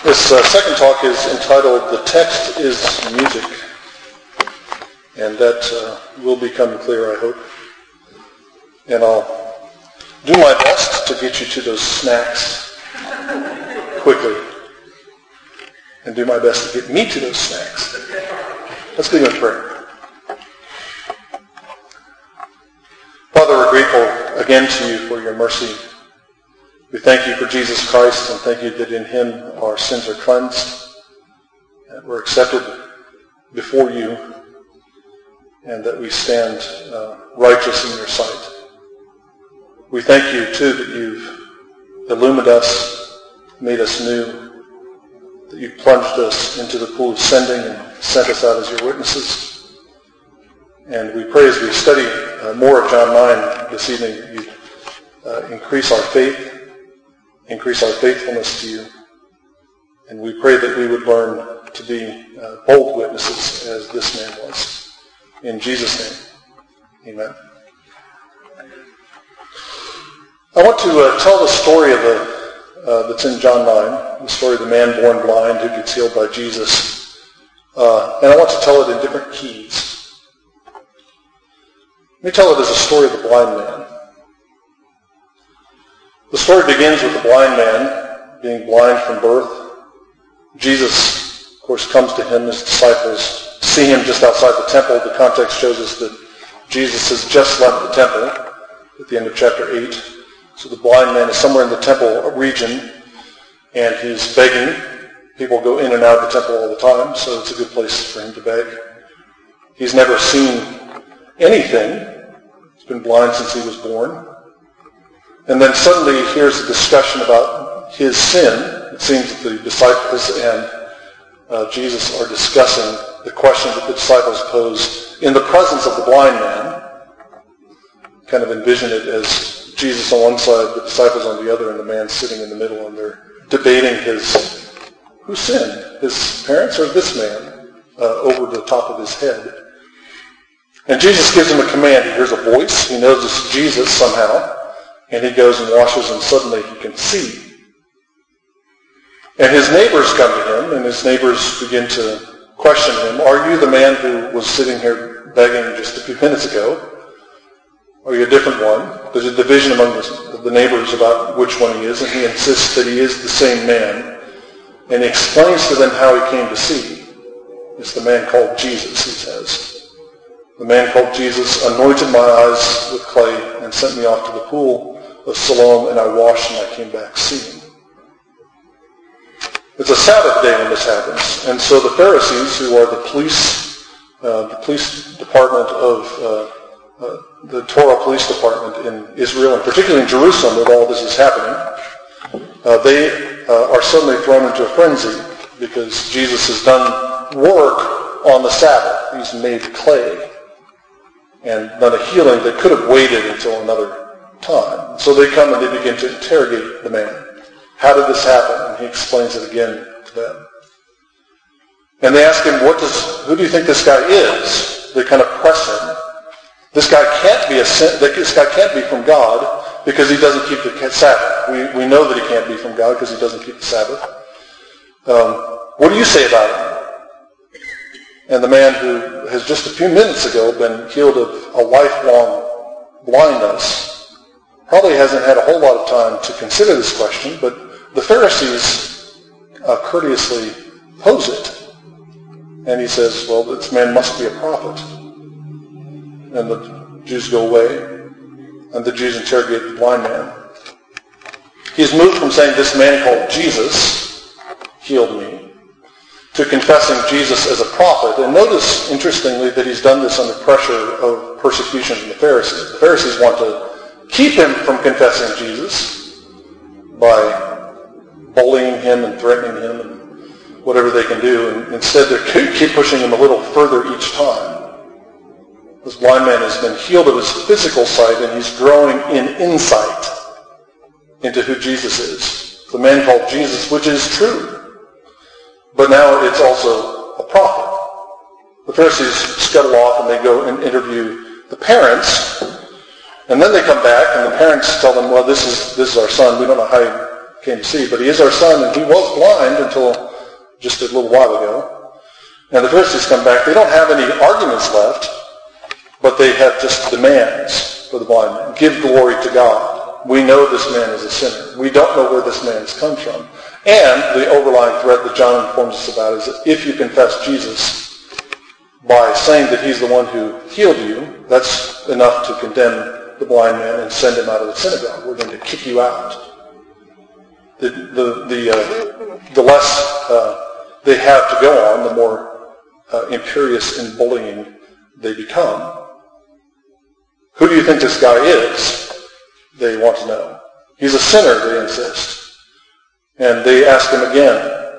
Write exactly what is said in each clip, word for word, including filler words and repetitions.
This uh, second talk is entitled, "The Text is Music," and that uh, will become clear, I hope. And I'll do my best to get you to those snacks quickly, and do my best to get me to those snacks. Let's begin with prayer. Father, we're grateful again to you for your mercy. We thank you for Jesus Christ, and thank you that in him our sins are cleansed, that we're accepted before you, and that we stand uh, righteous in your sight. We thank you, too, that you've illumined us, made us new, that you've plunged us into the pool of sending and sent us out as your witnesses. And we pray as we study uh, more of John nine this evening, that you uh, increase our faith, increase our faithfulness to you. And we pray that we would learn to be uh, bold witnesses as this man was. In Jesus' name, amen. I want to uh, tell the story of the, uh, that's in John nine, the story of the man born blind who gets healed by Jesus. Uh, and I want to tell it in different keys. Let me tell it as a story of the blind man. The story begins with the blind man being blind from birth. Jesus, of course, comes to him. His disciples see him just outside the temple. The context shows us that Jesus has just left the temple at the end of chapter eight. So the blind man is somewhere in the temple region, and he's begging. People go in and out of the temple all the time, so it's a good place for him to beg. He's never seen anything. He's been blind since he was born. And then suddenly he hears a discussion about his sin. It seems that the disciples and uh, Jesus are discussing the question that the disciples posed in the presence of the blind man. Kind of envision it as Jesus on one side, the disciples on the other, and the man sitting in the middle, and they're debating his, who sinned, his parents or this man, uh, over the top of his head. And Jesus gives him a command. He hears a voice. He knows it's Jesus somehow. And he goes and washes, and suddenly he can see. And his neighbors come to him, and his neighbors begin to question him. Are you the man who was sitting here begging just a few minutes ago? Are you a different one? There's a division among the neighbors about which one he is, and he insists that he is the same man. And he explains to them how he came to see. It's the man called Jesus, he says. The man called Jesus anointed my eyes with clay and sent me off to the pool of Siloam, and I washed and I came back seeing. It's a Sabbath day when this happens, and so the Pharisees, who are the police, uh, the police department of uh, uh, the Torah police department in Israel, and particularly in Jerusalem, where all this is happening, uh, they uh, are suddenly thrown into a frenzy because Jesus has done work on the Sabbath. He's made clay and done a healing that could have waited until another time. So they come and they begin to interrogate the man. How did this happen? And he explains it again to them. And they ask him, "What does? Who do you think this guy is?" They kind of press him. This guy can't be a this guy can't be from God because he doesn't keep the Sabbath. We we know that he can't be from God because he doesn't keep the Sabbath. Um, what do you say about him? And the man who has just a few minutes ago been healed of a lifelong blindness probably hasn't had a whole lot of time to consider this question, but the Pharisees uh, courteously pose it. And he says, well, this man must be a prophet. And the Jews go away, and the Jews interrogate the blind man. He's moved from saying, this man called Jesus healed me, to confessing Jesus as a prophet. And notice, interestingly, that he's done this under pressure of persecution from the Pharisees. The Pharisees want to keep him from confessing Jesus by bullying him and threatening him and whatever they can do. And instead, they keep pushing him a little further each time. This blind man has been healed of his physical sight, and he's growing in insight into who Jesus is. The man called Jesus, which is true. But now it's also a prophet. The Pharisees scuttle off and they go and interview the parents. And then they come back and the parents tell them, well, this is this is our son. We don't know how he came to see, but he is our son, and he was blind until just a little while ago. And the Pharisees come back. They don't have any arguments left, but they have just demands for the blind man. Give glory to God. We know this man is a sinner. We don't know where this man has come from. And the overlying threat that John informs us about is that if you confess Jesus by saying that he's the one who healed you, that's enough to condemn the blind man and send him out of the synagogue. We're going to kick you out. The, the, the, uh, the less uh, they have to go on, the more uh, imperious and bullying they become. Who do you think this guy is? They want to know. He's a sinner, they insist. And they ask him again,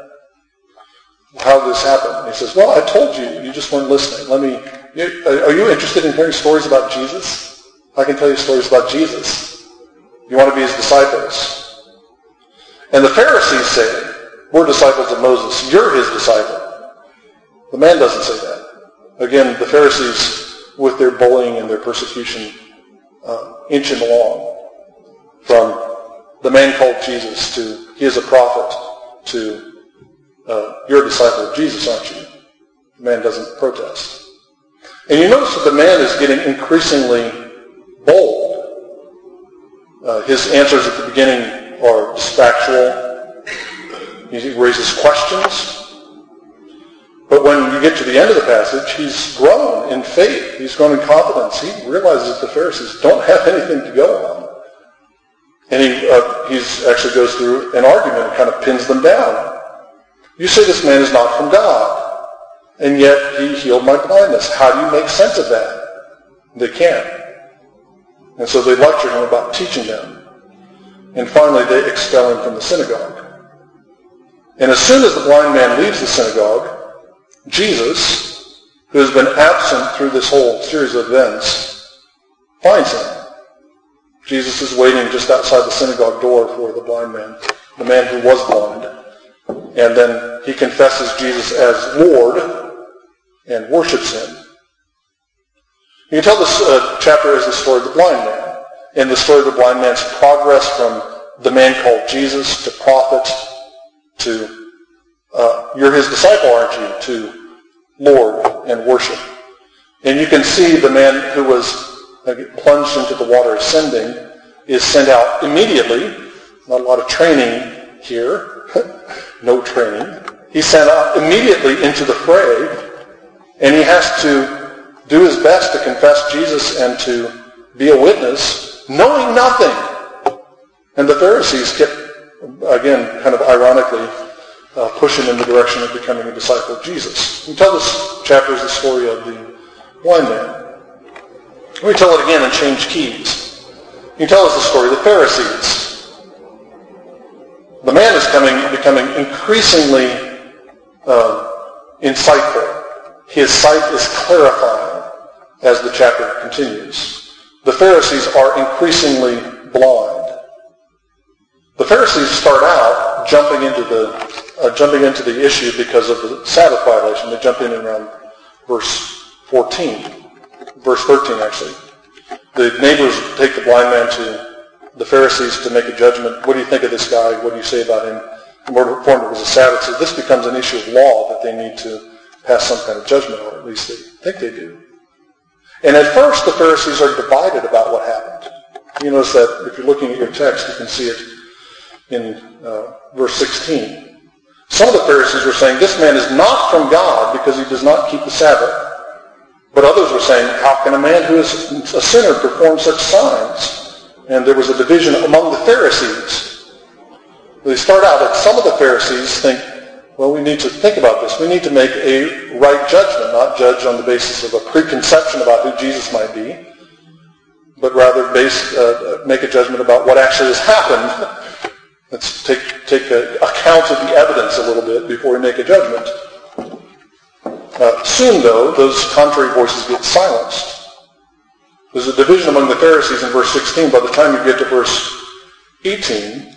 how did this happen? He says, well, I told you. You just weren't listening. Let me. You, are you interested in hearing stories about Jesus? I can tell you stories about Jesus. You want to be his disciples? And the Pharisees say, we're disciples of Moses. You're his disciple. The man doesn't say that. Again, the Pharisees, with their bullying and their persecution, uh, inch him along from the man called Jesus to he is a prophet to uh, you're a disciple of Jesus, aren't you? The man doesn't protest. And you notice that the man is getting increasingly bold. Uh, his answers at the beginning are just factual. He raises questions. But when you get to the end of the passage, he's grown in faith. He's grown in confidence. He realizes that the Pharisees don't have anything to go on. And he uh, he's actually goes through an argument and kind of pins them down. You say this man is not from God, and yet he healed my blindness. How do you make sense of that? They can't. And so they lecture him about teaching them. And finally they expel him from the synagogue. And as soon as the blind man leaves the synagogue, Jesus, who has been absent through this whole series of events, finds him. Jesus is waiting just outside the synagogue door for the blind man, the man who was blind. And then he confesses Jesus as Lord and worships him. You can tell this uh, chapter is the story of the blind man, and the story of the blind man's progress from the man called Jesus to prophet to uh, you're his disciple, aren't you, to Lord and worship. And you can see the man who was plunged into the water ascending is sent out immediately. Not a lot of training here. No training. He's sent out immediately into the fray, and he has to do his best to confess Jesus and to be a witness, knowing nothing. And the Pharisees kept, again, kind of ironically, uh, push him in the direction of becoming a disciple of Jesus. You can tell this chapter is the story of the blind man. Let me tell it again and change keys. You can tell us the story of the Pharisees. The man is coming, becoming increasingly uh, insightful. His sight is clarifying as the chapter continues. The Pharisees are increasingly blind. The Pharisees start out jumping into the uh, jumping into the issue because of the Sabbath violation. They jump in around verse fourteen. Verse thirteen, actually. The neighbors take the blind man to the Pharisees to make a judgment. What do you think of this guy? What do you say about him? And we're informed it was a Sabbath. So this becomes an issue of law that they need to pass some kind of judgment on, or at least they think they do. And at first, the Pharisees are divided about what happened. You notice that if you're looking at your text, you can see it in uh, verse sixteen. Some of the Pharisees were saying, this man is not from God because he does not keep the Sabbath. But others were saying, how can a man who is a sinner perform such signs? And there was a division among the Pharisees. They start out that some of the Pharisees think, well, we need to think about this. We need to make a right judgment, not judge on the basis of a preconception about who Jesus might be, but rather base, uh, make a judgment about what actually has happened. Let's take, take a, account of the evidence a little bit before we make a judgment. Uh, soon, though, those contrary voices get silenced. There's a division among the Pharisees in verse sixteen. By the time you get to verse eighteen,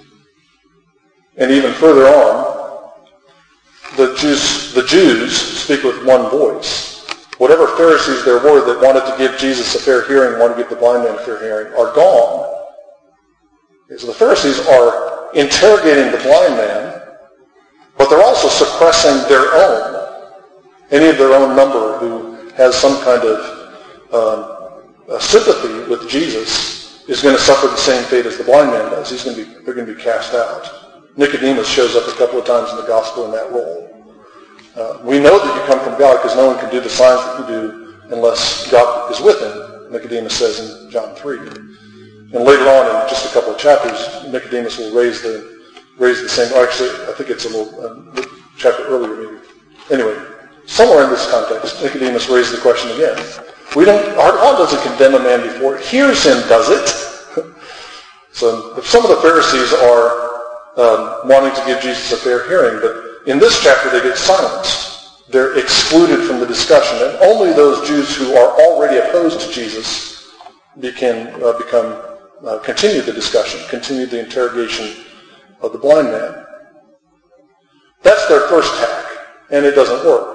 and even further on, the Jews, the Jews speak with one voice. Whatever Pharisees there were that wanted to give Jesus a fair hearing, wanted to give the blind man a fair hearing, are gone. Okay, so the Pharisees are interrogating the blind man, but they're also suppressing their own, any of their own number who has some kind of um, uh, sympathy with Jesus is going to suffer the same fate as the blind man does. He's going to be, they're going to be cast out. Nicodemus shows up a couple of times in the gospel in that role. Uh, we know that you come from God because no one can do the signs that you do unless God is with him, Nicodemus says in John three. And later on in just a couple of chapters, Nicodemus will raise the raise the same, actually, I think it's a little uh, chapter earlier maybe. Anyway, somewhere in this context, Nicodemus raised the question again. We don't, our law doesn't condemn a man before it hears him, does it? So some of the Pharisees are um, wanting to give Jesus a fair hearing, but in this chapter they get silenced. They're excluded from the discussion, and only those Jews who are already opposed to Jesus became, uh, become, uh, continue the discussion, continue the interrogation of the blind man. That's their first tack, and it doesn't work.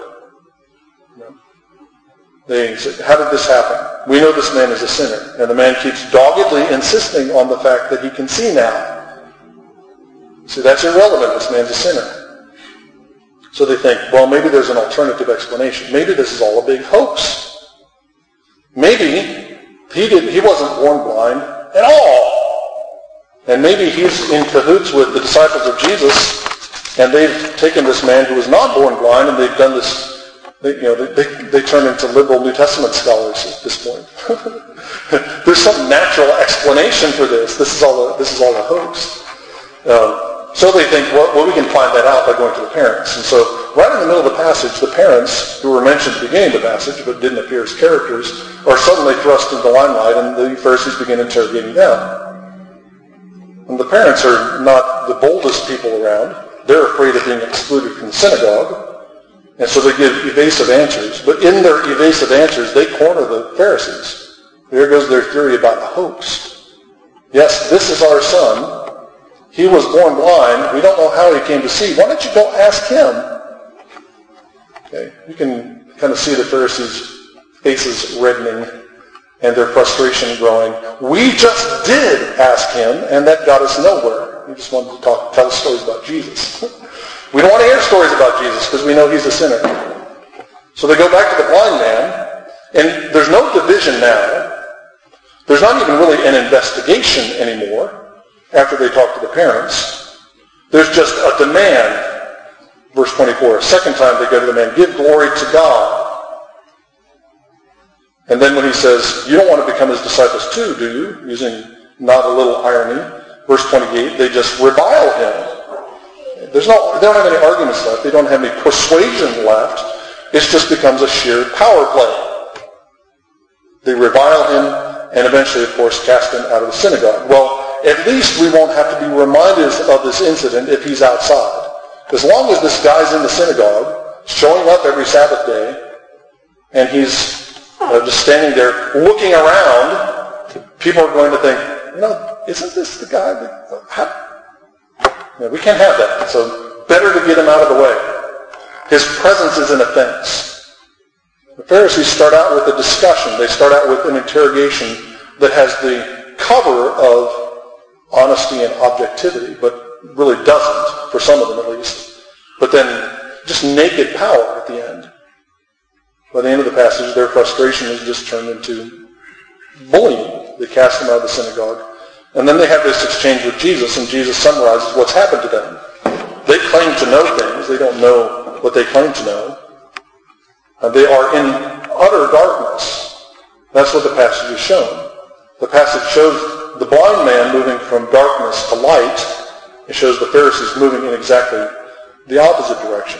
They say, how did this happen? We know this man is a sinner. And the man keeps doggedly insisting on the fact that he can see now. See, that's irrelevant. This man's a sinner. So they think, well, maybe there's an alternative explanation. Maybe this is all a big hoax. Maybe he didn't, he wasn't born blind at all. And maybe he's in cahoots with the disciples of Jesus, and they've taken this man who was not born blind, and they've done this. They, you know, they, they, they turn into liberal New Testament scholars at this point. There's some natural explanation for this. This is all a, this is all a hoax. Um, so they think, well, well, we can find that out by going to the parents. And so right in the middle of the passage, the parents, who were mentioned at the beginning of the passage but didn't appear as characters, are suddenly thrust into the limelight, and the Pharisees begin interrogating them. And the parents are not the boldest people around. They're afraid of being excluded from the synagogue. And so they give evasive answers. But in their evasive answers, they corner the Pharisees. There goes their theory about a hoax. Yes, this is our son. He was born blind. We don't know how he came to see. Why don't you go ask him? Okay, you can kind of see the Pharisees' faces reddening and their frustration growing. We just did ask him, and that got us nowhere. We just wanted to talk, tell us stories about Jesus. We don't want to hear stories about Jesus because we know he's a sinner. So they go back to the blind man, and there's no division now. There's not even really an investigation anymore after they talk to the parents. There's just a demand. Verse twenty-four, a second time they go to the man, give glory to God. And then when he says, you don't want to become his disciples too, do you? Using not a little irony. Verse twenty-eight, they just revile him. There's no, they don't have any arguments left. They don't have any persuasion left. It just becomes a sheer power play. They revile him and eventually, of course, cast him out of the synagogue. Well, at least we won't have to be reminded of this incident if he's outside. As long as this guy's in the synagogue, showing up every Sabbath day, and he's uh, just standing there looking around, people are going to think, you know, isn't this the guy that... How, Yeah, we can't have that, so better to get him out of the way. His presence is an offense. The Pharisees start out with a discussion. They start out with an interrogation that has the cover of honesty and objectivity, but really doesn't, for some of them at least. But then just naked power at the end. By the end of the passage, their frustration is just turned into bullying. They cast him out of the synagogue. And then they have this exchange with Jesus, and Jesus summarizes what's happened to them. They claim to know things. They don't know what they claim to know. Uh, they are in utter darkness. That's what the passage is shown. The passage shows the blind man moving from darkness to light. It shows the Pharisees moving in exactly the opposite direction.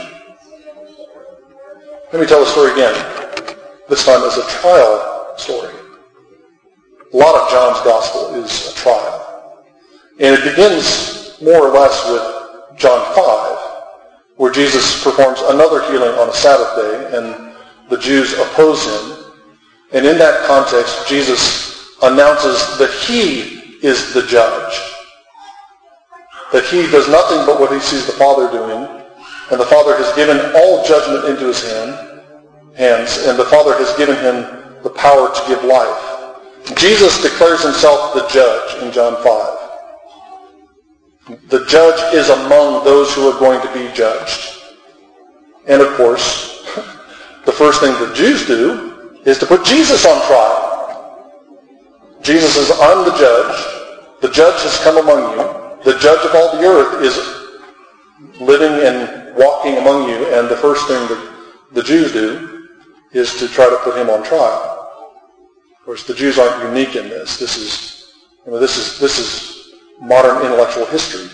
Let me tell the story again, this time as a trial story. A lot of John's gospel is a trial. And it begins more or less with John five, where Jesus performs another healing on a Sabbath day, and the Jews oppose him. And in that context, Jesus announces that he is the judge. That he does nothing but what he sees the Father doing, and the Father has given all judgment into his hand, hands, and the Father has given him the power to give life. Jesus declares himself the judge in John five. The judge is among those who are going to be judged. And of course, the first thing the Jews do is to put Jesus on trial. Jesus says, I'm the judge. The judge has come among you. The judge of all the earth is living and walking among you. And the first thing that the Jews do is to try to put him on trial. Of course, the Jews aren't unique in this. This is, you know, this is, this is modern intellectual history.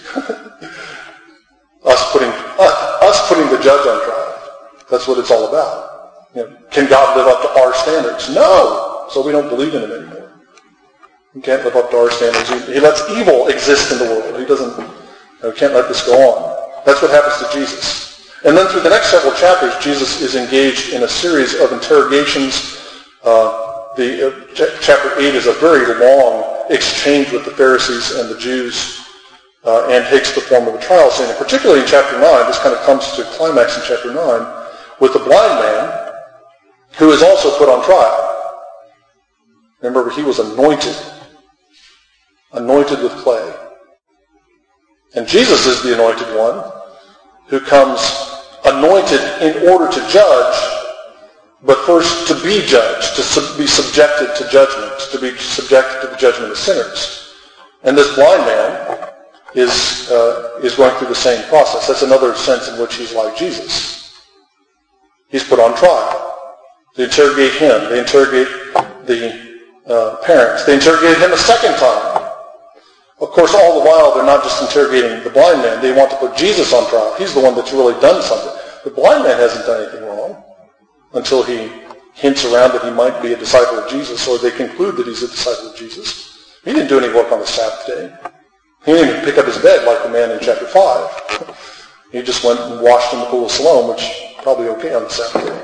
us putting us, us putting the judge on trial. That's what it's all about. You know, can God live up to our standards? No. So we don't believe in him anymore. He can't live up to our standards. He, he lets evil exist in the world. He doesn't. You know, can't let this go on. That's what happens to Jesus. And then through the next several chapters, Jesus is engaged in a series of interrogations. Uh, the uh, ch- chapter eight is a very long exchange with the Pharisees and the Jews, uh, and takes the form of a trial scene. And particularly in chapter nine, this kind of comes to a climax in chapter nine, with the blind man who is also put on trial. Remember, he was anointed, anointed with clay. And Jesus is the anointed one who comes anointed in order to judge, but first to be judged, to sub- be subjected to judgment, to be subjected to the judgment of sinners. And this blind man is uh, is going through the same process. That's another sense in which he's like Jesus. He's put on trial. They interrogate him. They interrogate the uh, parents. They interrogate him a second time. Of course, all the while, they're not just interrogating the blind man. They want to put Jesus on trial. He's the one that's really done something. The blind man hasn't done anything wrong until he hints around that he might be a disciple of Jesus, or they conclude that he's a disciple of Jesus. He didn't do any work on the Sabbath day. He didn't even pick up his bed like the man in chapter five. He just went and washed in the pool of Siloam, which is probably okay on the Sabbath day.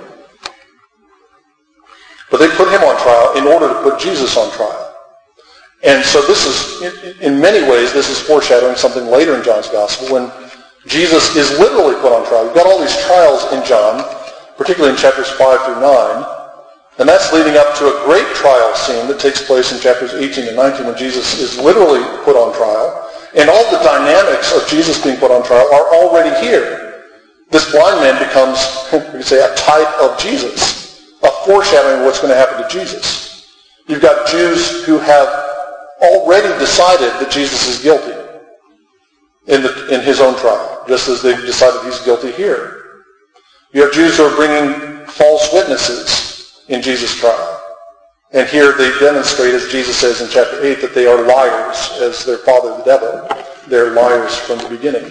But they put him on trial in order to put Jesus on trial. And so this is, in many ways, this is foreshadowing something later in John's Gospel when Jesus is literally put on trial. You've got all these trials in John, particularly in chapters five through nine, and that's leading up to a great trial scene that takes place in chapters eighteen and nineteen when Jesus is literally put on trial. And all the dynamics of Jesus being put on trial are already here. This blind man becomes, we could say, a type of Jesus, a foreshadowing of what's going to happen to Jesus. You've got Jews who have already decided that Jesus is guilty in, the, in his own trial, just as they've decided he's guilty here. You have Jews who are bringing false witnesses in Jesus' trial. And here they demonstrate, as Jesus says in chapter eight, that they are liars as their father the devil. They're liars from the beginning.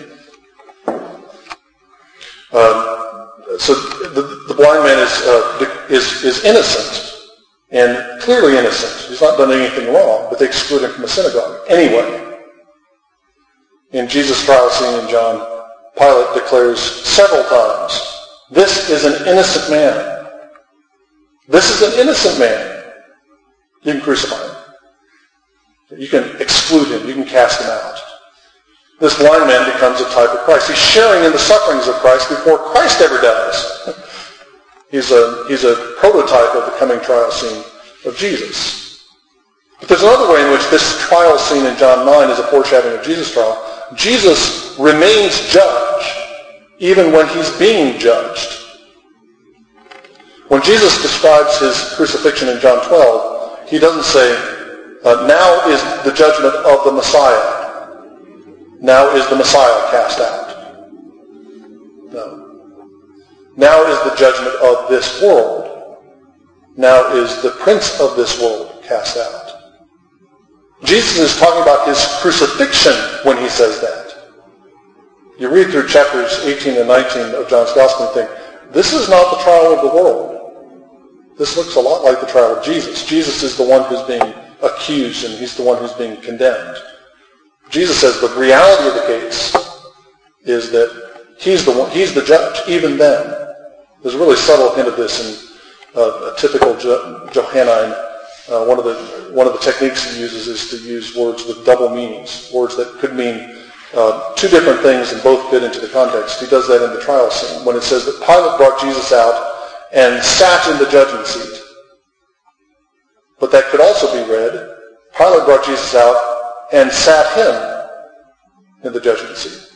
Um, so the, the blind man is, uh, is, is innocent. And clearly innocent. He's not done anything wrong, but they exclude him from the synagogue. Anyway, in Jesus' trial scene in John, Pilate declares several times, this is an innocent man. This is an innocent man. You can crucify him. You can exclude him. You can cast him out. This blind man becomes a type of Christ. He's sharing in the sufferings of Christ before Christ ever does. He's a, he's a prototype of the coming trial scene of Jesus. But there's another way in which this trial scene in John nine is a foreshadowing of Jesus' trial. Jesus remains judge even when he's being judged. When Jesus describes his crucifixion in John twelve, he doesn't say, uh, now is the judgment of the Messiah. Now is the Messiah cast out. No. Now is the judgment of this world. Now is the prince of this world cast out. Jesus is talking about his crucifixion when he says that. You read through chapters eighteen and nineteen of John's Gospel and think, this is not the trial of the world. This looks a lot like the trial of Jesus. Jesus is the one who's being accused and he's the one who's being condemned. Jesus says the reality of the case is that he's the one, he's the judge, even then. There's a really subtle hint of this in uh, a typical jo- Johannine. Uh, one of the one of the techniques he uses is to use words with double meanings, words that could mean uh, two different things and both fit into the context. He does that in the trial scene when it says that Pilate brought Jesus out and sat in the judgment seat. But that could also be read, Pilate brought Jesus out and sat him in the judgment seat.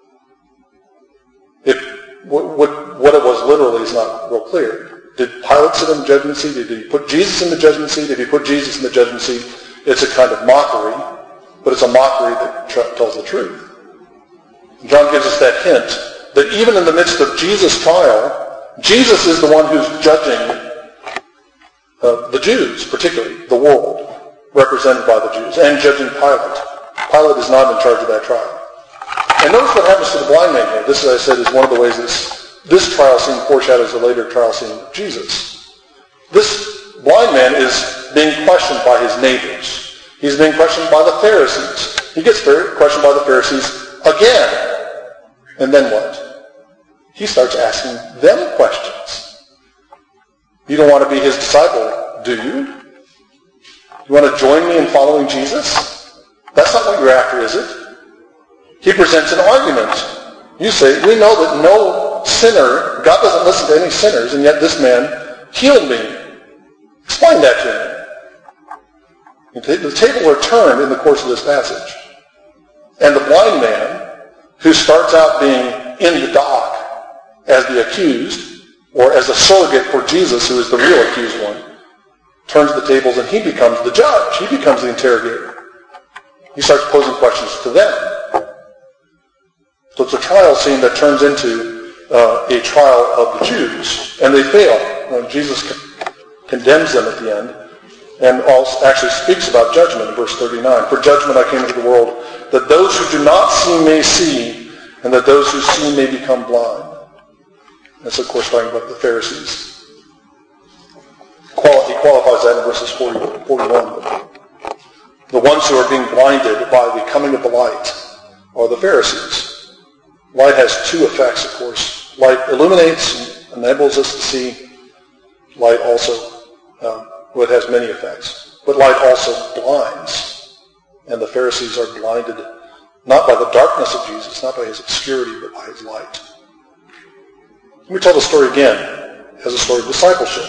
If, what, what, what it was literally is not real clear. Did Pilate sit in the judgment seat? Did he put Jesus in the judgment seat? If he put Jesus in the judgment seat, it's a kind of mockery, but it's a mockery that tr- tells the truth. John gives us that hint that even in the midst of Jesus' trial, Jesus is the one who's judging uh, the Jews, particularly the world, represented by the Jews, and judging Pilate. Pilate is not in charge of that trial. And notice what happens to the blind man here. This, as I said, is one of the ways this, this trial scene foreshadows the later trial scene of Jesus. This blind man is being questioned by his neighbors. He's being questioned by the Pharisees. He gets questioned by the Pharisees again. And then what? He starts asking them questions. You don't want to be his disciple, do you? You want to join me in following Jesus? That's not what you're after, is it? He presents an argument. You say, we know that no sinner, God doesn't listen to any sinners, and yet this man healed me. Explain that to me. The tables are turned in the course of this passage. And the blind man, who starts out being in the dock as the accused, or as a surrogate for Jesus, who is the real accused one, turns the tables and he becomes the judge. He becomes the interrogator. He starts posing questions to them. So it's a trial scene that turns into uh, a trial of the Jews, and they fail. When Jesus con- condemns them at the end, and also actually speaks about judgment in verse thirty-nine. For judgment I came into the world, that those who do not see may see, and that those who see may become blind. That's, of course, talking about the Pharisees. He qualifies that in verses forty, forty-one. The ones who are being blinded by the coming of the light are the Pharisees. Light has two effects, of course. Light illuminates and enables us to see. Light also, um, well, it has many effects. But light also blinds. And the Pharisees are blinded not by the darkness of Jesus, not by his obscurity, but by his light. Let me tell the story again as a story of discipleship.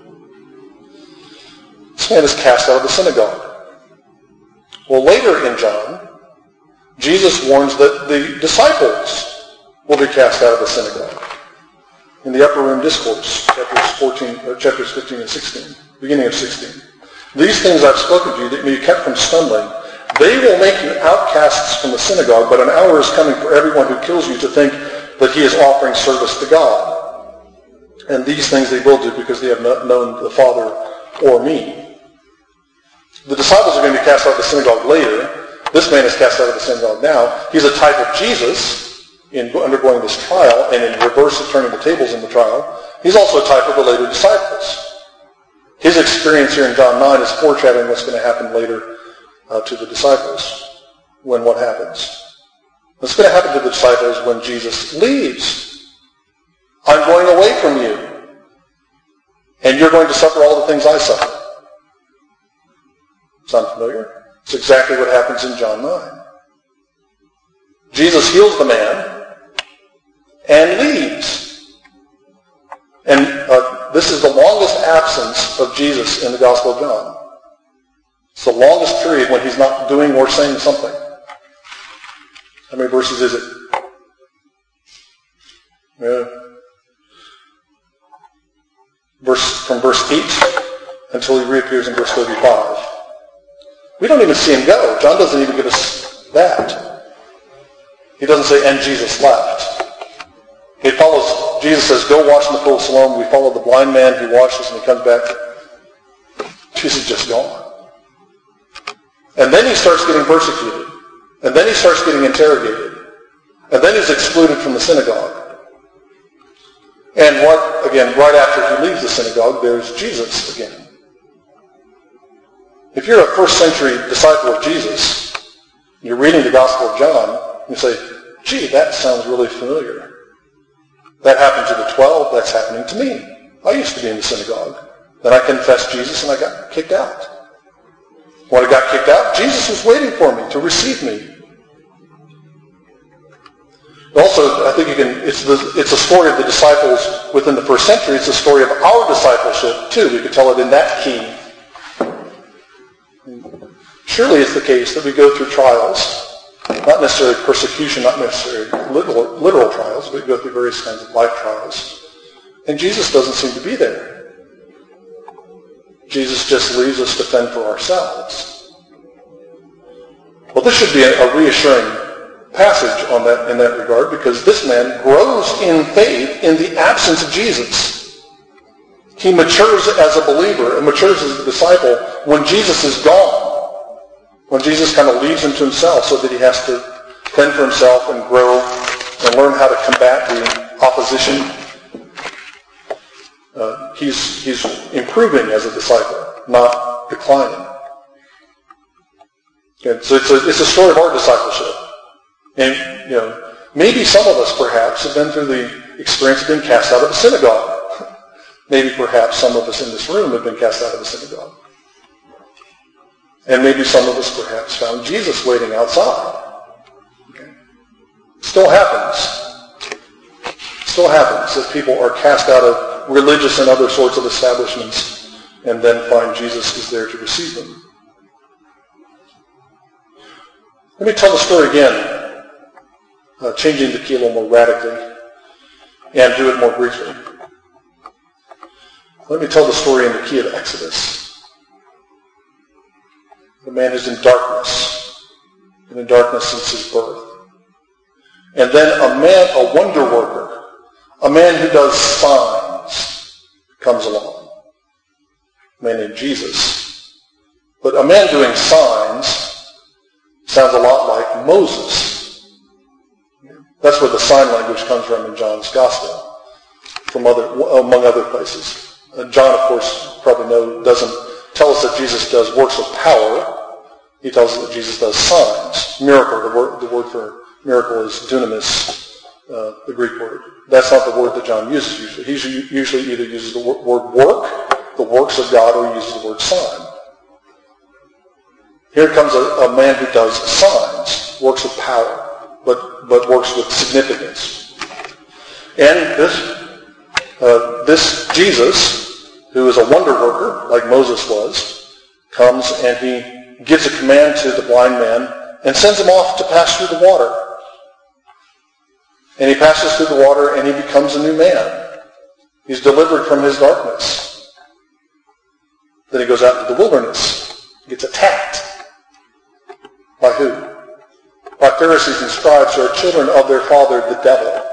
This man is cast out of the synagogue. Well, later in John, Jesus warns that the disciples will be cast out of the synagogue. In the Upper Room Discourse, chapters fourteen, or chapters fifteen and sixteen, beginning of sixteen. These things I've spoken to you that may be kept from stumbling. They will make you outcasts from the synagogue, but an hour is coming for everyone who kills you to think that he is offering service to God. And these things they will do because they have not known the Father or me. The disciples are going to be cast out of the synagogue later. This man is cast out of the synagogue now. He's a type of Jesus in undergoing this trial, and in reverse of turning the tables in the trial. He's also a type of the later disciples. His experience here in John nine is foreshadowing what's going to happen later uh, to the disciples. When what happens? What's going to happen to the disciples when Jesus leaves? I'm going away from you, and you're going to suffer all the things I suffer. Sound familiar? It's exactly what happens in John nine. Jesus heals the man and leaves. And uh, this is the longest absence of Jesus in the Gospel of John. It's the longest period when he's not doing or saying something. How many verses is it? Yeah. Verse, from verse eight until he reappears in verse thirty-five. We don't even see him go. John doesn't even give us that. He doesn't say, and Jesus left. He follows, Jesus says, go wash in the pool of Siloam. We follow the blind man. He washes and he comes back. Jesus is just gone. And then he starts getting persecuted. And then he starts getting interrogated. And then he's excluded from the synagogue. And what, again, right after he leaves the synagogue, there's Jesus again. If you're a first century disciple of Jesus, you're reading the Gospel of John, you say, gee, that sounds really familiar. That happened to the twelve, that's happening to me. I used to be in the synagogue. Then I confessed Jesus and I got kicked out. When I got kicked out, Jesus was waiting for me to receive me. Also, I think you can, it's, the, it's a story of the disciples within the first century. It's a story of our discipleship, too. We could tell it in that key. Surely it's the case that we go through trials Not necessarily persecution, not necessarily literal, literal trials, but go through various kinds of life trials. And Jesus doesn't seem to be there. Jesus just leaves us to fend for ourselves. Well, this should be a reassuring passage on that, in that regard, because this man grows in faith in the absence of Jesus. He matures as a believer and matures as a disciple when Jesus is gone. When Jesus kind of leaves him to himself so that he has to fend for himself and grow and learn how to combat the opposition. Uh, he's, he's improving as a disciple, not declining. Okay, so it's a, it's a story of our discipleship. And, you know, maybe some of us perhaps have been through the experience of being cast out of a synagogue. Maybe perhaps some of us in this room have been cast out of a synagogue. And maybe some of us perhaps found Jesus waiting outside. Okay. Still happens. Still happens that people are cast out of religious and other sorts of establishments and then find Jesus is there to receive them. Let me tell the story again, uh, changing the key a little more radically, and do it more briefly. Let me tell the story in the key of Exodus. The man is in darkness, and in darkness since his birth. And then a man, a wonder worker, a man who does signs, comes along. A man named Jesus. But a man doing signs sounds a lot like Moses. That's where the sign language comes from in John's Gospel, from other, among other places. Uh, John, of course, probably know, doesn't tell us that Jesus does works of power. He tells us that Jesus does signs. Miracle, the word, the word for miracle is dunamis, uh, the Greek word. That's not the word that John uses usually. He usually either uses the word work, the works of God, or he uses the word sign. Here comes a, a man who does signs, works of power, but, but works with significance. And this, uh, this Jesus, who is a wonder worker, like Moses was, comes and he gives a command to the blind man and sends him off to pass through the water. And he passes through the water and he becomes a new man. He's delivered from his darkness. Then he goes out into the wilderness. He gets attacked. By who? By Pharisees and scribes who are children of their father, the devil.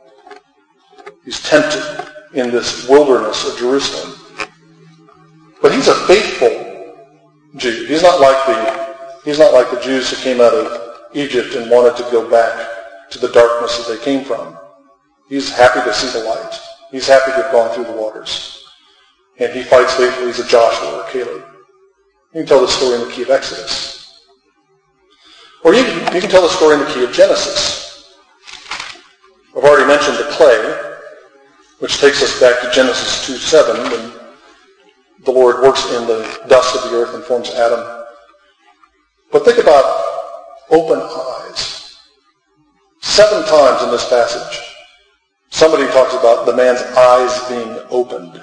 He's tempted in this wilderness of Jerusalem. But he's a faithful Jew. He's not like the he's not like the Jews who came out of Egypt and wanted to go back to the darkness that they came from. He's happy to see the light. He's happy to have gone through the waters. And he fights faithfully as a Joshua or Caleb. You can tell the story in the key of Exodus. Or you can, you can tell the story in the key of Genesis. I've already mentioned the clay, which takes us back to Genesis two seven, when the Lord works in the dust of the earth and forms Adam. But think about open eyes. Seven times in this passage, somebody talks about the man's eyes being opened.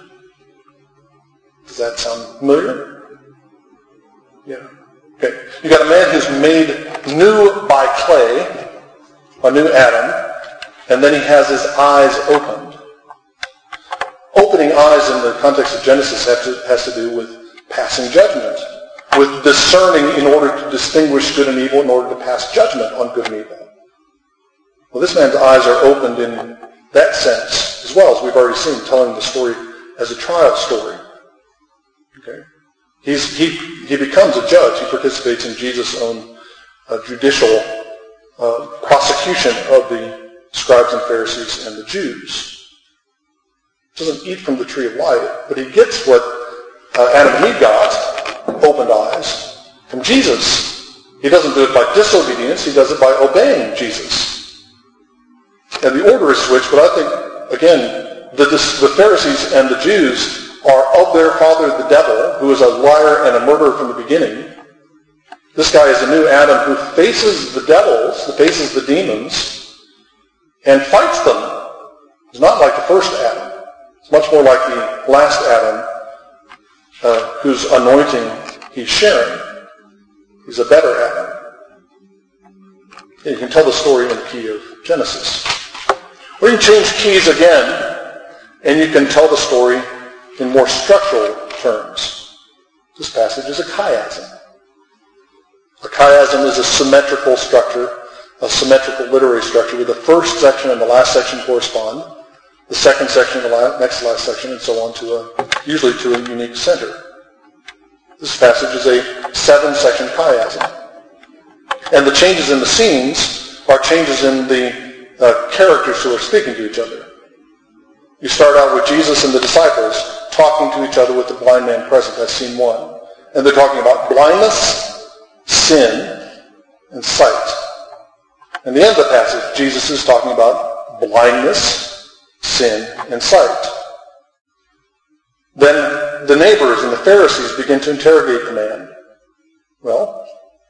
Does that sound familiar? Yeah. Okay. You got a man who's made new by clay, a new Adam, and then he has his eyes opened. Opening eyes in the context of Genesis has to, has to do with passing judgment, with discerning in order to distinguish good and evil, in order to pass judgment on good and evil. Well, this man's eyes are opened in that sense, as well as we've already seen, telling the story as a trial story. Okay. He's, he, he becomes a judge. He participates in Jesus' own uh, judicial uh, prosecution of the scribes and Pharisees and the Jews. Doesn't eat from the tree of life, but he gets what uh, Adam and Eve got, opened eyes, from Jesus. He doesn't do it by disobedience. He does it by obeying Jesus. And the order is switched, but I think, again, the, the Pharisees and the Jews are of their father the devil, who is a liar and a murderer from the beginning. This guy is a new Adam who faces the devils, who faces the demons, and fights them. It's not like the first Adam. It's much more like the last Adam, uh, whose anointing he's sharing. He's a better Adam. You can tell the story in the key of Genesis. Or you can change keys again, and you can tell the story in more structural terms. This passage is a chiasm. A chiasm is a symmetrical structure, a symmetrical literary structure, where the first section and the last section correspond, the second section and the la- next last section, and so on, to a, usually to a unique center. This passage is a seven-section chiasm. And the changes in the scenes are changes in the uh, characters who are speaking to each other. You start out with Jesus and the disciples talking to each other with the blind man present. That's scene one. And they're talking about blindness, sin, and sight. And the end of the passage, Jesus is talking about blindness, sin, and sight. Then the neighbors and the Pharisees begin to interrogate the man. Well,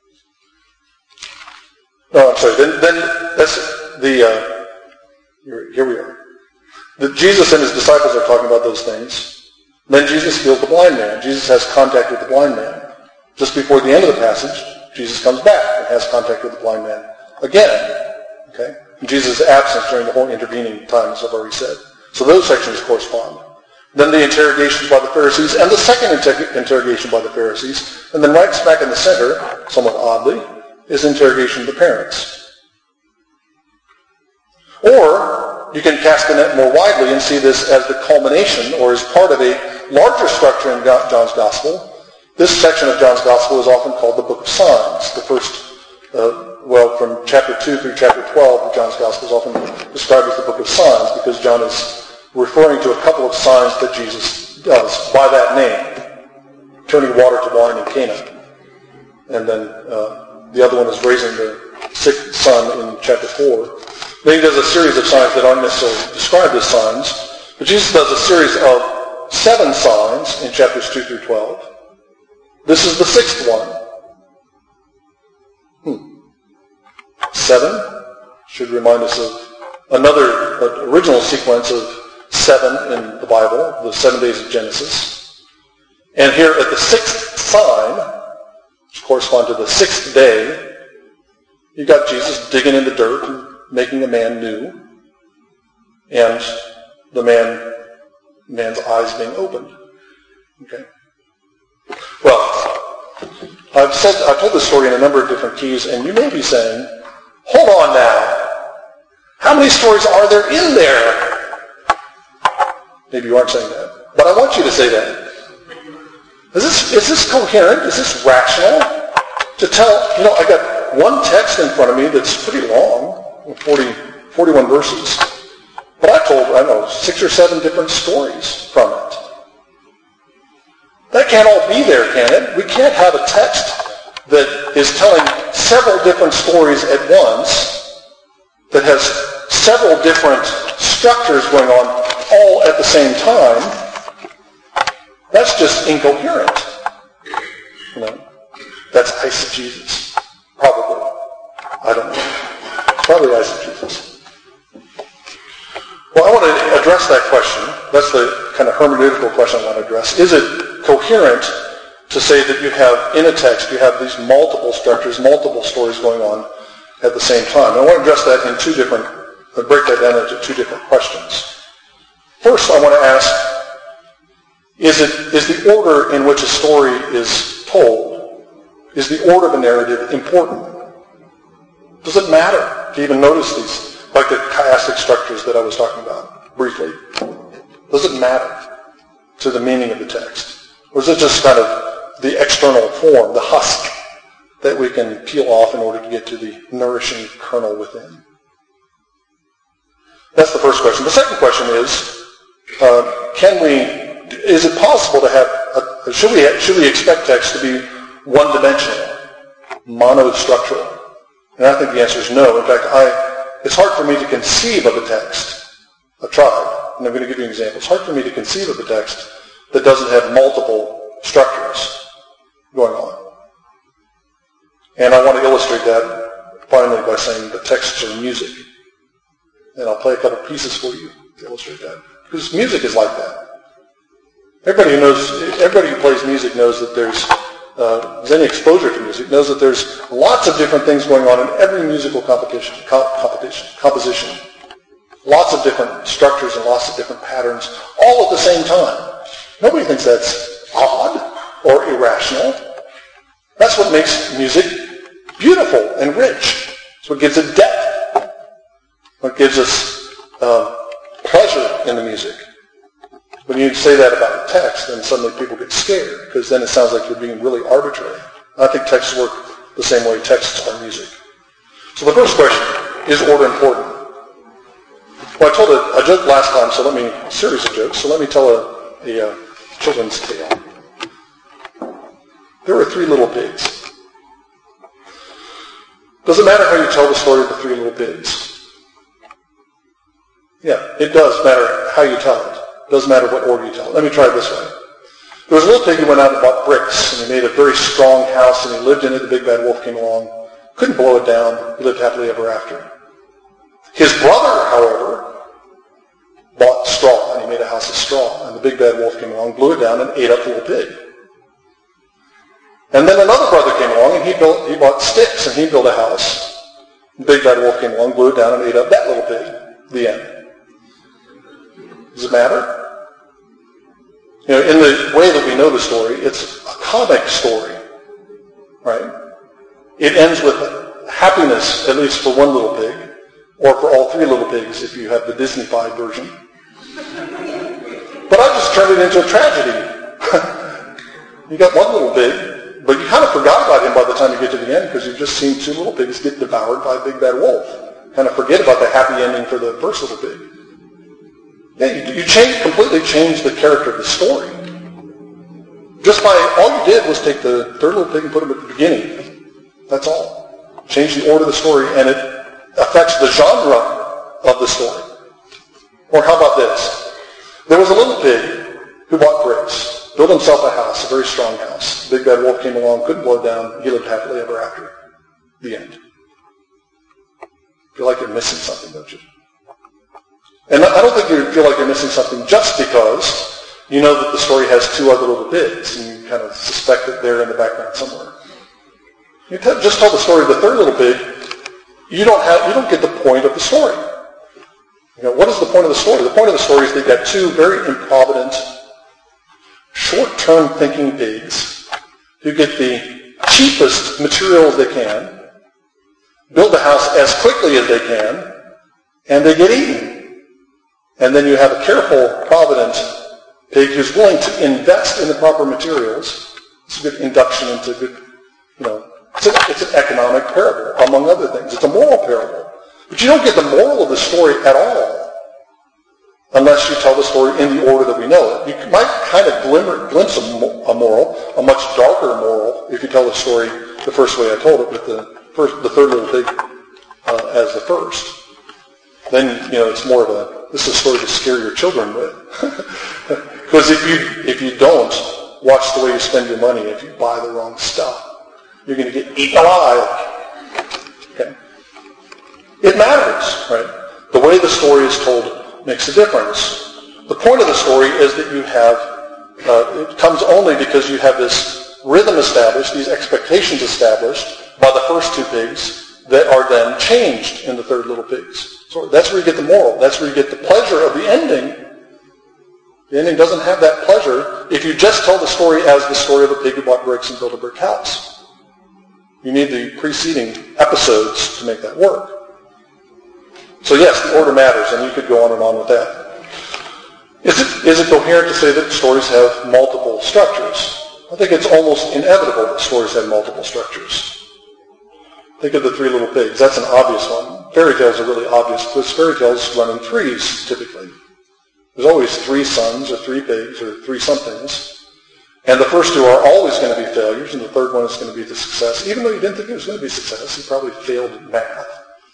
no, I'm sorry. Then, then that's the, uh, here, here we are. The, Jesus and his disciples are talking about those things. Then Jesus heals the blind man. Jesus has contact with the blind man. Just before the end of the passage, Jesus comes back and has contact with the blind man again. Okay? And Jesus is absent during the whole intervening time, as I've already said. So those sections correspond. Then the interrogations by the Pharisees, and the second inter- interrogation by the Pharisees, and then right smack in the center, somewhat oddly, is interrogation of the parents. Or you can cast the net more widely and see this as the culmination, or as part of a larger structure in John's Gospel. This section of John's Gospel is often called the Book of Signs. The first, uh, well, from chapter two through chapter twelve of John's Gospel is often described as the Book of Signs because John is referring to a couple of signs that Jesus does by that name, turning water to wine in Cana. And then uh, the other one is raising the sick son in chapter four. Then he does a series of signs that aren't necessarily described as signs, but Jesus does a series of seven signs in chapters two through twelve. This is the sixth one. Hmm. Seven should remind us of another uh, original sequence of seven in the Bible, the seven days of Genesis. And here at the sixth sign, which corresponds to the sixth day, you've got Jesus digging in the dirt and making a man new, and the man, man's eyes being opened. Okay. Well, I've said I've told this story in a number of different keys, and you may be saying, "Hold on now, how many stories are there in there?" Maybe you aren't saying that, but I want you to say that. Is this is this coherent? Is this rational? To tell, you know, I got one text in front of me that's pretty long, forty, forty-one verses, but I told, I don't know, six or seven different stories from it. That can't all be there, can it? We can't have a text that is telling several different stories at once, that has several different structures going on all at the same time. That's just incoherent. You know, that's eisegesis. Probably. I don't know. It's probably eisegesis. Well, I want to address that question. That's the kind of hermeneutical question I want to address. Is it coherent to say that you have, in a text, you have these multiple structures, multiple stories going on at the same time? And I want to address that in two different, uh, break that down into two different questions. First, I want to ask, is it is the order in which a story is told, is the order of a narrative important? Does it matter to even notice these, like the chiastic structures that I was talking about briefly? Does it matter to the meaning of the text? Or is it just kind of the external form, the husk, that we can peel off in order to get to the nourishing kernel within? That's the first question. The second question is, uh, can we, is it possible to have, a, should we should we expect text to be one-dimensional, monostructural? And I think the answer is no. In fact, I, it's hard for me to conceive of a text. I've tried, and I'm going to give you an example. It's hard for me to conceive of a text that doesn't have multiple structures going on. And I want to illustrate that finally by saying that texts are music. And I'll play a couple pieces for you to illustrate that. Because music is like that. Everybody who knows, everybody who plays music knows that there's uh, has any exposure to music knows that there's lots of different things going on in every musical competition, competition, composition. Lots of different structures and lots of different patterns, all at the same time. Nobody thinks that's odd or irrational. That's what makes music beautiful and rich. It's what gives it depth. What gives us uh, pleasure in the music. When you say that about a text, then suddenly people get scared, because then it sounds like you're being really arbitrary. I think texts work the same way texts are music. So the first question, is order important? Well, I told a, a joke last time, so let me, a series of jokes, so let me tell a, a, a children's tale. There were three little pigs. Doesn't matter how you tell the story of the three little pigs. Yeah, it does matter how you tell it. It doesn't matter what order you tell it. Let me try it this way. There was a little pig who went out and bought bricks, and he made a very strong house, and he lived in it. The big bad wolf came along. Couldn't blow it down. He lived happily ever after. His brother, however, bought straw, and he made a house of straw. And the big bad wolf came along, blew it down, and ate up the little pig. And then another brother came along, and he built, he bought sticks, and he built a house. The big bad wolf came along, blew it down, and ate up that little pig. The end. Does it matter? You know, in the way that we know the story, it's a comic story, right? It ends with happiness, at least for one little pig, or for all three little pigs if you have the Disney-fied version. But I just turned it into a tragedy. You got one little pig, but you kind of forgot about him by the time you get to the end, because you've just seen two little pigs get devoured by a big bad wolf. Kind of forget about the happy ending for the first little pig. Yeah, you, you change, completely changed the character of the story. Just by, all you did was take the third little pig and put him at the beginning. That's all. Change the order of the story, and it affects the genre of the story. Or how about this? There was a little pig who bought bricks, built himself a house, a very strong house. The big bad wolf came along, couldn't blow it down. He lived happily ever after. The end. Feel like you're missing something, don't you? And I don't think you feel like you're missing something just because you know that the story has two other little pigs, and you kind of suspect that they're in the background somewhere. You t- just tell the story of the third little pig, you don't have, you don't get the point of the story. You know, what is the point of the story? The point of the story is they've got two very improvident, short-term thinking pigs who get the cheapest materials they can, build a house as quickly as they can, and they get eaten. And then you have a careful, provident pig who's willing to invest in the proper materials. It's a good induction into good, you know, it's, a, it's an economic parable, among other things. It's a moral parable. But you don't get the moral of the story at all unless you tell the story in the order that we know it. You might kind of glimmer, glimpse a, a moral, a much darker moral, if you tell the story the first way I told it, with the first, the third little pig uh, as the first. Then, you know, it's more of a, this is a story to scare your children with. Because if you if you don't watch the way you spend your money, if you buy the wrong stuff, you're going to get eaten alive. Okay. It matters, right? The way the story is told makes a difference. The point of the story is that you have, uh, it comes only because you have this rhythm established, these expectations established by the first two pigs that are then changed in the third little pigs. So that's where you get the moral. That's where you get the pleasure of the ending. The ending doesn't have that pleasure if you just tell the story as the story of a pig who bought bricks and built a brick house. You need the preceding episodes to make that work. So yes, the order matters, and you could go on and on with that. Is it, is it coherent to say that stories have multiple structures? I think it's almost inevitable that stories have multiple structures. Think of the three little pigs. That's an obvious one. Fairy tales are really obvious because fairy tales run in threes, typically. There's always three sons or three pigs or three somethings. And the first two are always going to be failures, and the third one is going to be the success. Even though you didn't think it was going to be success, he probably failed in math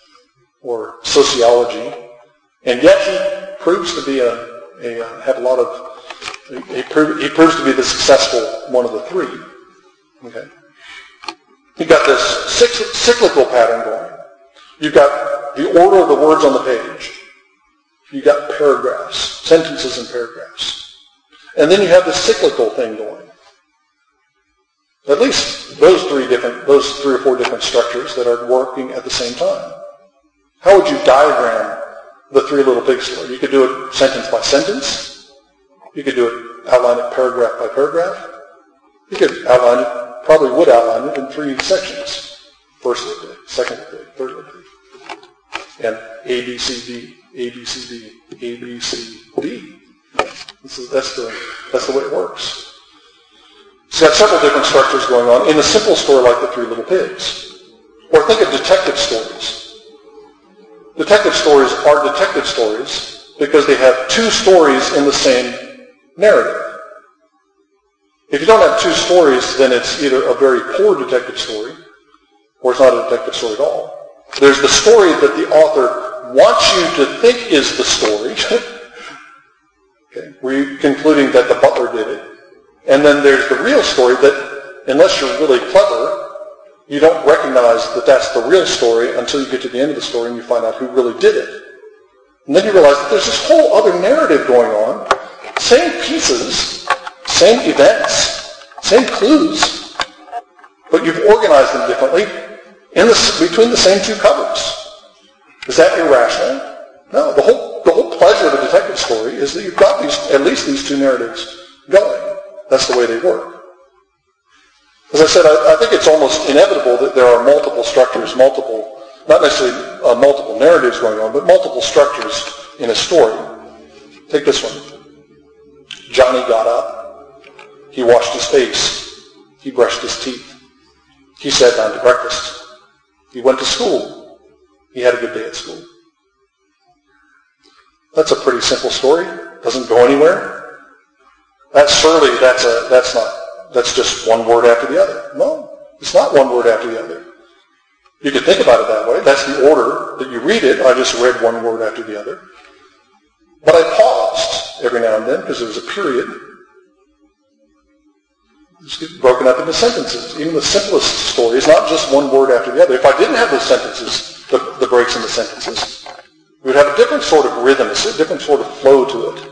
or sociology. And yet he proves to be a, a have a lot of, he, prove, he proves to be the successful one of the three. Okay. You've got this cyclical pattern going. You've got the order of the words on the page. You've got paragraphs, sentences and paragraphs. And then you have the cyclical thing going. At least those three different, those three or four different structures that are working at the same time. How would you diagram the Three Little Pigs story? You could do it sentence by sentence. You could do it, outline it paragraph by paragraph. You could outline it, probably would outline it in three sections. First little pig, second little pig, third little pig. And A, B, C, D, A, B, C, D, A, B, C, D. This is, that's, the, that's the way it works. It's got several different structures going on in a simple story like the Three Little Pigs. Or think of detective stories. Detective stories are detective stories because they have two stories in the same narrative. If you don't have two stories, then it's either a very poor detective story or it's not a detective story at all. There's the story that the author wants you to think is the story, okay, where you're concluding that the butler did it. And then there's the real story that, unless you're really clever, you don't recognize that that's the real story until you get to the end of the story and you find out who really did it. And then you realize that there's this whole other narrative going on, same pieces, same events, same clues, but you've organized them differently in the, between the same two covers. Is that irrational? No. The whole, the whole pleasure of a detective story is that you've got these, at least these two narratives going. That's the way they work. As I said, I, I think it's almost inevitable that there are multiple structures, multiple, not necessarily uh, multiple narratives going on, but multiple structures in a story. Take this one. Johnny got up. He washed his face. He brushed his teeth. He sat down to breakfast. He went to school. He had a good day at school. That's a pretty simple story. Doesn't go anywhere. That's surely, that's a, that's not, that's just one word after the other. No, it's not one word after the other. You could think about it that way. That's the order that you read it. I just read one word after the other. But I paused every now and then because there was a period. It's broken up into sentences. Even the simplest story is not just one word after the other. If I didn't have those sentences, the, the breaks in the sentences, we would have a different sort of rhythm, a different sort of flow to it.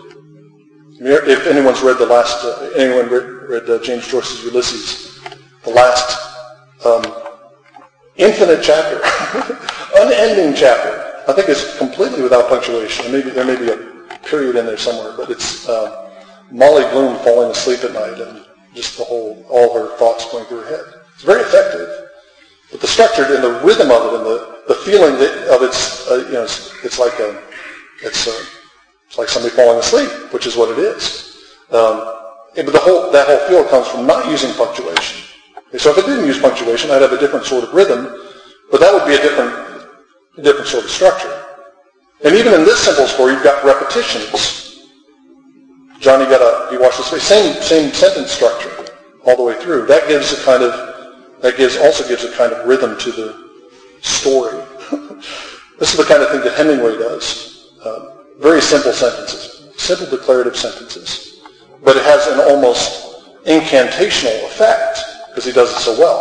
If anyone's read the last, uh, anyone read, read uh, James Joyce's Ulysses, the last um, infinite chapter, unending chapter, I think it's completely without punctuation. Maybe there may be a period in there somewhere, but it's uh, Molly Bloom falling asleep at night and just the whole, all her thoughts going through her head. It's very effective, but the structure and the rhythm of it and the, the feeling that, of it's, uh, you know, it's, it's like a, it's a, It's like somebody falling asleep, which is what it is. Um, but the whole, that whole feel comes from not using punctuation. Okay, so if it didn't use punctuation, I'd have a different sort of rhythm, but that would be a different, a different sort of structure. And even in this simple story, you've got repetitions. Johnny got up, he washed his face. Same, same sentence structure all the way through. That gives a kind of, that gives, also gives a kind of rhythm to the story. This is the kind of thing that Hemingway does. Um, Very simple sentences, simple declarative sentences. But it has an almost incantational effect because he does it so well.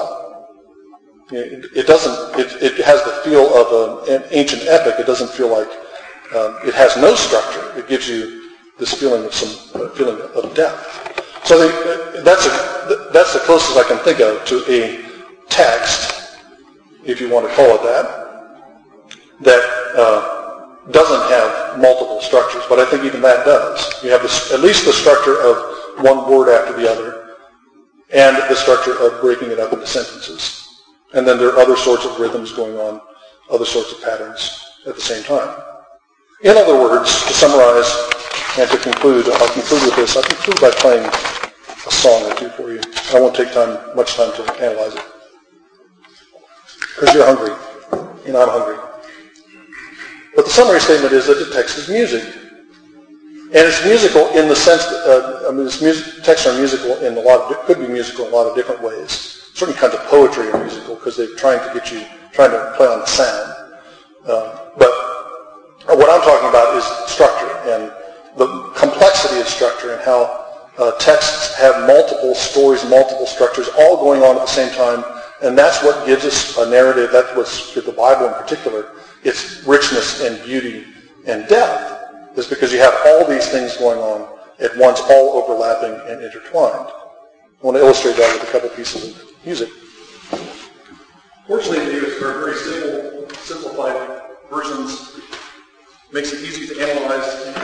It, it doesn't, it, it has the feel of a, an ancient epic. It doesn't feel like, um, it has no structure. It gives you this feeling of some, uh, feeling of depth. So they, that's, a, that's the closest I can think of to a text, if you want to call it that, that, uh, doesn't have multiple structures, but I think even that does. You have this, at least the structure of one word after the other, and the structure of breaking it up into sentences. And then there are other sorts of rhythms going on, other sorts of patterns at the same time. In other words, to summarize and to conclude, I'll conclude with this. I'll conclude by playing a song or two for you. I won't take time, much time to analyze it. Because you're hungry, and I'm hungry. But the summary statement is that the text is music. And it's musical in the sense that, uh, I mean, this music, texts are musical in a lot of, it could be musical in a lot of different ways. Certain kinds of poetry are musical because they're trying to get you, trying to play on the sound. Uh, but what I'm talking about is structure and the complexity of structure and how uh, texts have multiple stories, multiple structures, all going on at the same time. And that's what gives us a narrative. That's what's, with the Bible in particular, its richness and beauty and depth is because you have all these things going on at once, all overlapping and intertwined. I want to illustrate that with a couple pieces of music. Fortunately, these are very simple, simplified versions. Makes it easy to analyze.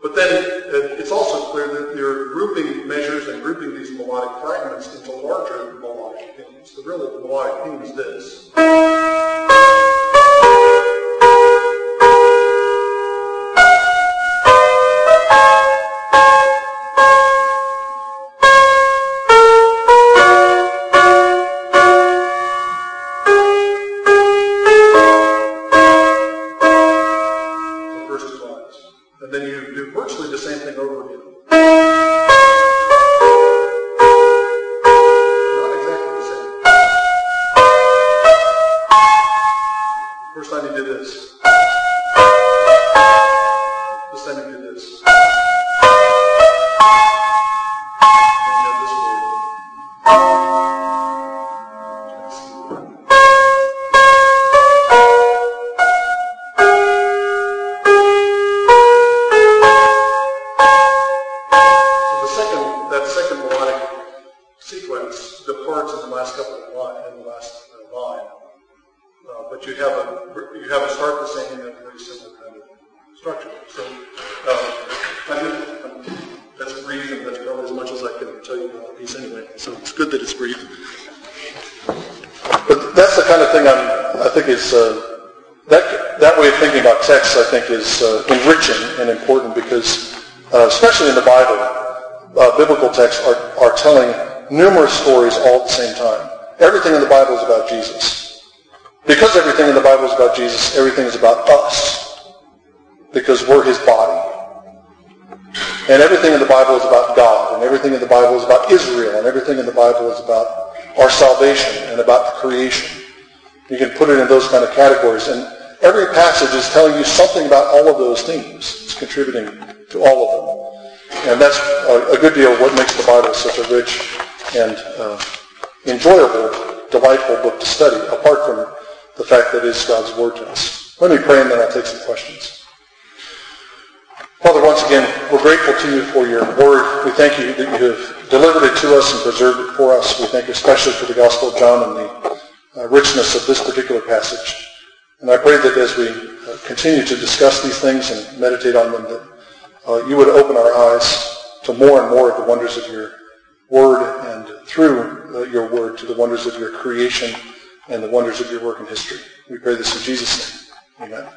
But then uh, it's also clear that you're grouping measures and grouping these melodic fragments into larger melodic themes. The real melodic theme is this. Text, I think, is uh, enriching and important because, uh, especially in the Bible, uh, biblical texts are, are telling numerous stories all at the same time. Everything in the Bible is about Jesus. Because everything in the Bible is about Jesus, everything is about us because we're his body. And everything in the Bible is about God, and everything in the Bible is about Israel, and everything in the Bible is about our salvation and about the creation. You can put it in those kind of categories. And every passage is telling you something about all of those themes. It's contributing to all of them. And that's a, a good deal of what makes the Bible such a rich and uh, enjoyable, delightful book to study, apart from the fact that it is God's Word to us. Let me pray and then I'll take some questions. Father, once again, we're grateful to you for your Word. We thank you that you have delivered it to us and preserved it for us. We thank you especially for the Gospel of John and the uh, richness of this particular passage. And I pray that as we uh, continue to discuss these things and meditate on them, that uh, you would open our eyes to more and more of the wonders of your Word and through uh, your Word to the wonders of your creation and the wonders of your work in history. We pray this in Jesus' name. Amen.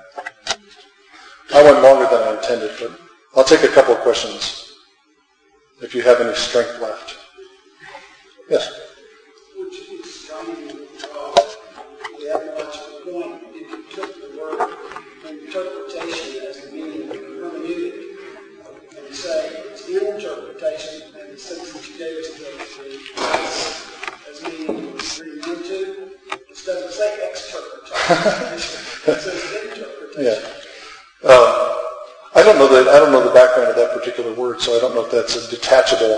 I went longer than I intended, but I'll take a couple of questions if you have any strength left. Yes? Would you explain uh, the etymological point if you took the word interpretation as the meaning of hermeneutic and you say it's interpretation and the sense that you gave us to the as meaning three one two, it doesn't say exterpretation. It says interpretation. Yeah. Uh, I don't know that I don't know the background of that particular word, so I don't know if that's a detachable.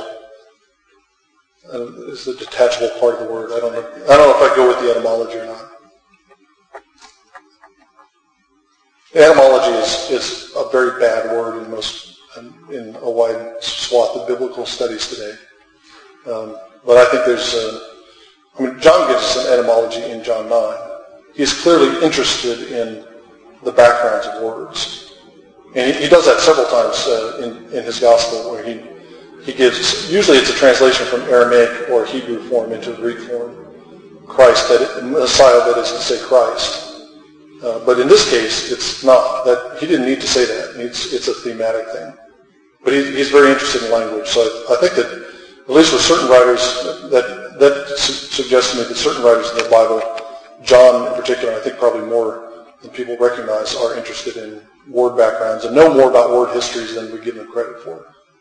Uh, is the detachable part of the word? I don't know. I don't know if I go with the etymology or not. Etymology is, is a very bad word in most in a wide swath of biblical studies today. Um, but I think there's. Uh, I mean, John gives us an etymology in John nine. He's clearly interested in the backgrounds of words. And he, he does that several times uh, in, in his gospel where he, he gives, usually it's a translation from Aramaic or Hebrew form into Greek form, Christ, that it, Messiah, that is to say Christ. Uh, but in this case, it's not. That he didn't need to say that. It's, it's a thematic thing. But he, he's very interested in language. So I, I think that, at least with certain writers, that, that su- suggests to me that certain writers in the Bible, John in particular, I think probably more than people recognize, are interested in word backgrounds and know more about word histories than we give them credit for.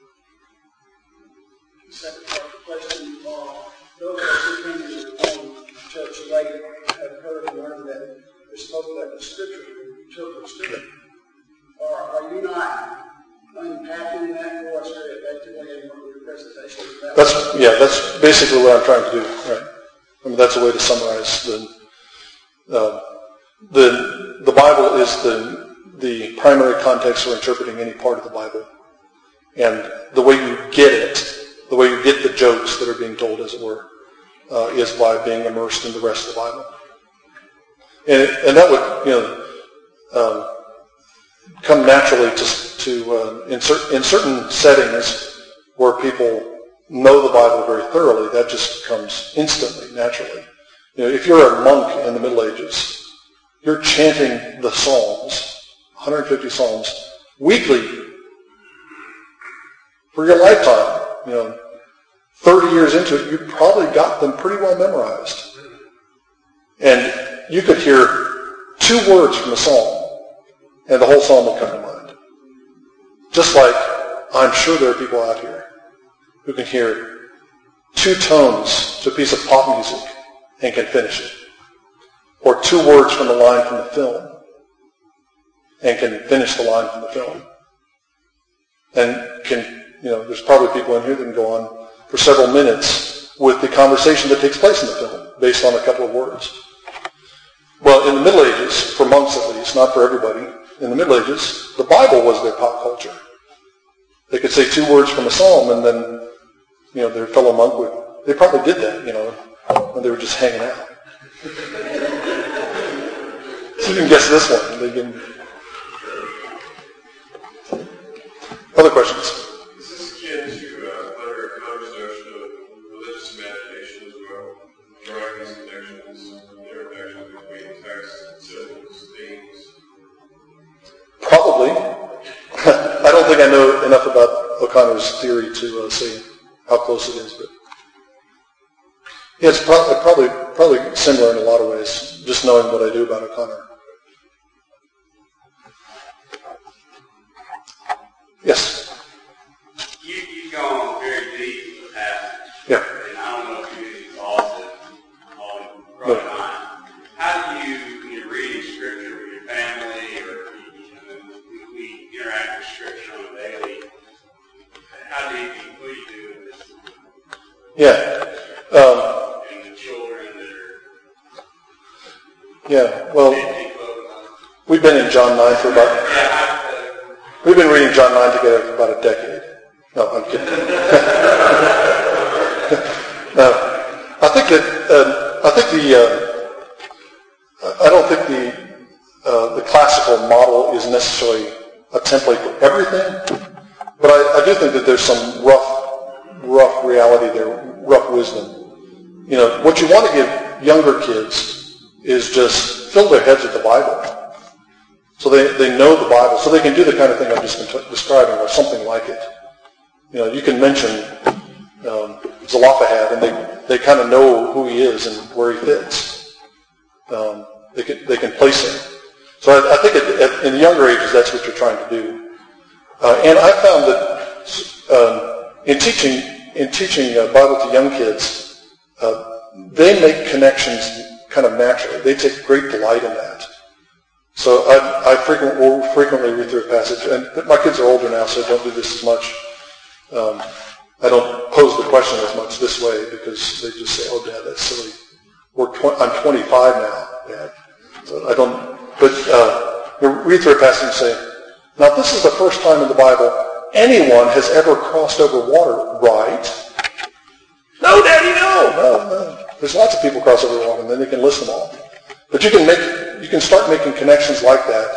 The second part of the question, uh, those of us who came to the church late have heard and learned that we're supposed to let the Scripture interpret Scripture. Or are you not unpacking that for us very effectively in your presentation? That that's way? Yeah, that's basically what I'm trying to do. Right. I mean, that's a way to summarize the uh, the the Bible is the the primary context for interpreting any part of the Bible. And the way you get it, the way you get the jokes that are being told, as it were, uh, is by being immersed in the rest of the Bible. And, and that would, you know, um, come naturally to, to uh, in, cer- in certain settings where people know the Bible very thoroughly, that just comes instantly, naturally. You know, if you're a monk in the Middle Ages, you're chanting the Psalms, one hundred fifty Psalms, weekly for your lifetime. You know, thirty years into it, you probably got them pretty well memorized. And you could hear two words from a psalm, and the whole psalm would come to mind. Just like I'm sure there are people out here who can hear two tones to a piece of pop music and can finish it. Or two words from the line from the film and can finish the line from the film. And can, you know, there's probably people in here that can go on for several minutes with the conversation that takes place in the film based on a couple of words. Well, in the Middle Ages, for monks at least, not for everybody, in the Middle Ages, the Bible was their pop culture. They could say two words from a psalm and then, you know, their fellow monk would, they probably did that, you know, when they were just hanging out. So you can guess this one. They can... Other questions? Is this akin to uh, under Connor's notion of religious imagination as well? Drawing these connections, interconnections between text, symbols, themes? Probably. I don't think I know enough about O'Connor's theory to uh, say how close it is, but yeah, it's pro- probably probably similar in a lot of ways, just knowing what I do about O'Connor. Yes? You, you've gone very deep with that. Yeah. And I don't know if you exhausted all right No. on. How do you, when you're reading Scripture with your family, or you know, we, we interact with Scripture on a daily, how do you, what do you do with this? Yeah. Um, And the children that are yeah, well, fifty, twelve, we've been in John nine for about, yeah, I, we've been reading John nine together for about a decade. No, I'm kidding. no, I think that, uh, I think the, uh, I don't think the, uh, the classical model is necessarily a template for everything, but I, I do think that there's some rough, rough reality there, rough wisdom. You know, what you want to give younger kids is just fill their heads with the Bible. So they, they know the Bible, so they can do the kind of thing I've just been t- describing, or something like it. You know, you can mention um, Zelophehad, and they, they kind of know who he is and where he fits. Um, they can they can place him. So I, I think at, at, in the younger ages, that's what you're trying to do. Uh, and I found that um, in teaching in teaching uh, Bible to young kids, uh, they make connections kind of naturally. They take great delight in that. So I, I frequent, will frequently read through a passage, and my kids are older now, so I don't do this as much. Um, I don't pose the question as much this way because they just say, "Oh, Dad, that's silly." We're tw- I'm twenty-five now, Dad. So I don't. But uh, you read through a passage and say, "Now this is the first time in the Bible anyone has ever crossed over water, right?" "No, Daddy, no, no, no." There's lots of people cross over water, and then they can list them all. But you can make, you can start making connections like that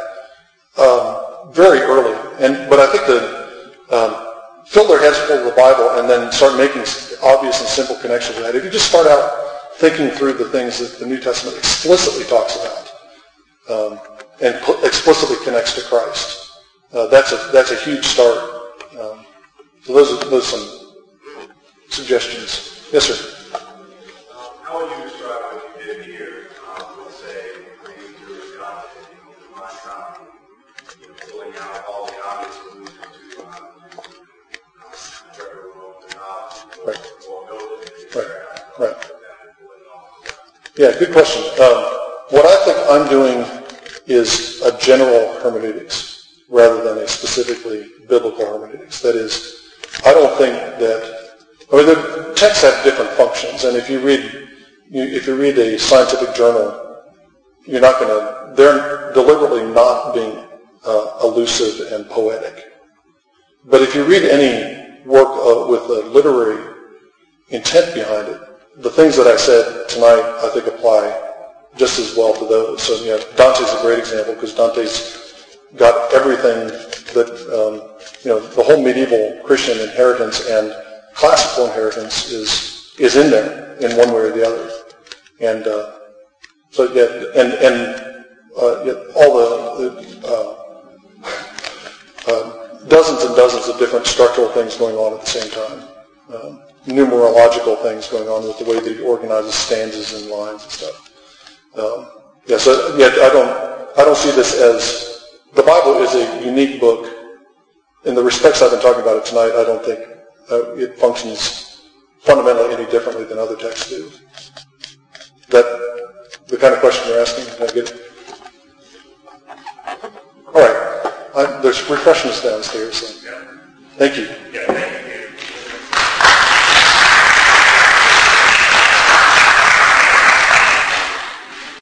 um, very early. And but I think that um, fill their heads full of the Bible and then start making obvious and simple connections with that. If you just start out thinking through the things that the New Testament explicitly talks about um, and pl- explicitly connects to Christ, uh, that's a that's a huge start. Um, so those are those are some suggestions. Yes, sir. How would you describe what you did here? Um, let's say reading through John in my time, pulling out all the obvious allusions to uh, whatever role they're not, or nobility, Right. Right. Yeah, good question. Um, what I think I'm doing is a general hermeneutics rather than a specifically biblical hermeneutics. That is, I don't think that, I mean, the texts have different functions, and if you read You, if you read a scientific journal, you're not going to, they're deliberately not being uh, elusive and poetic. But if you read any work uh, with a literary intent behind it, the things that I said tonight, I think, apply just as well to those. So, you know, Dante's a great example because Dante's got everything that, um, you know, the whole medieval Christian inheritance and classical inheritance is is in there in one way or the other. And uh, so, yeah, and, and uh, yeah, all the, the uh, uh, dozens and dozens of different structural things going on at the same time. Um, numerological things going on with the way that he organizes stanzas and lines and stuff. Um, yeah, so yeah, I don't, I don't see this as, the Bible is a unique book. In the respects I've been talking about it tonight, I don't think uh, it functions fundamentally any differently than other texts do. Is that the kind of question you're asking? Did I get it? All right. I, there's refreshments downstairs. So. Thank you. Yeah, thank you.